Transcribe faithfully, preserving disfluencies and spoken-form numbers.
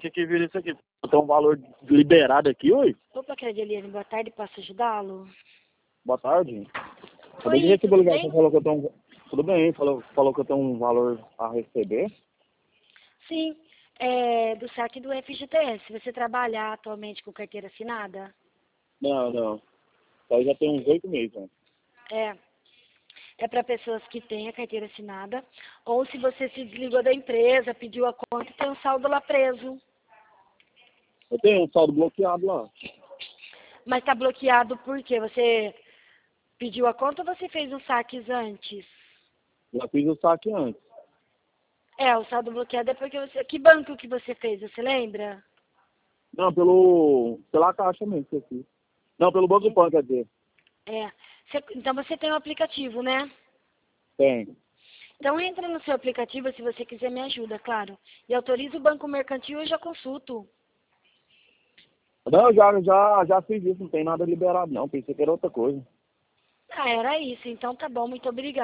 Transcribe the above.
que que vira isso aqui? Tem um valor liberado aqui, oi? Opa, Credeliane, boa tarde, posso ajudá-lo? Boa tarde. Acabei Oi, de receber tudo a ligação, bem? falou que eu tenho um... Tudo bem, falou, falou que eu tenho um valor a receber. Sim, é do saque do F G T S. Você trabalha atualmente com carteira assinada? Não, não. Só já tem uns oito meses, né? É. É para pessoas que têm a carteira assinada, ou se você se desligou da empresa, pediu a conta e tem um saldo lá preso. Eu tenho um saldo bloqueado lá. Mas está bloqueado por quê? Você pediu a conta ou você fez os saques antes? Já fiz o saque antes. É, o saldo bloqueado é porque você... Que banco que você fez, você lembra? Não, pelo... pela caixa mesmo que eu fiz. Não, pelo Banco Pan, quer dizer. É. Você- Então você tem um aplicativo, né? Tem. Então entra no seu aplicativo, se você quiser me ajuda, claro. E autoriza o Banco Mercantil e eu já consulto. Não, já, já, já fiz isso, não tem nada liberado não. Pensei que era outra coisa. Ah, era isso. Então tá bom, muito obrigada.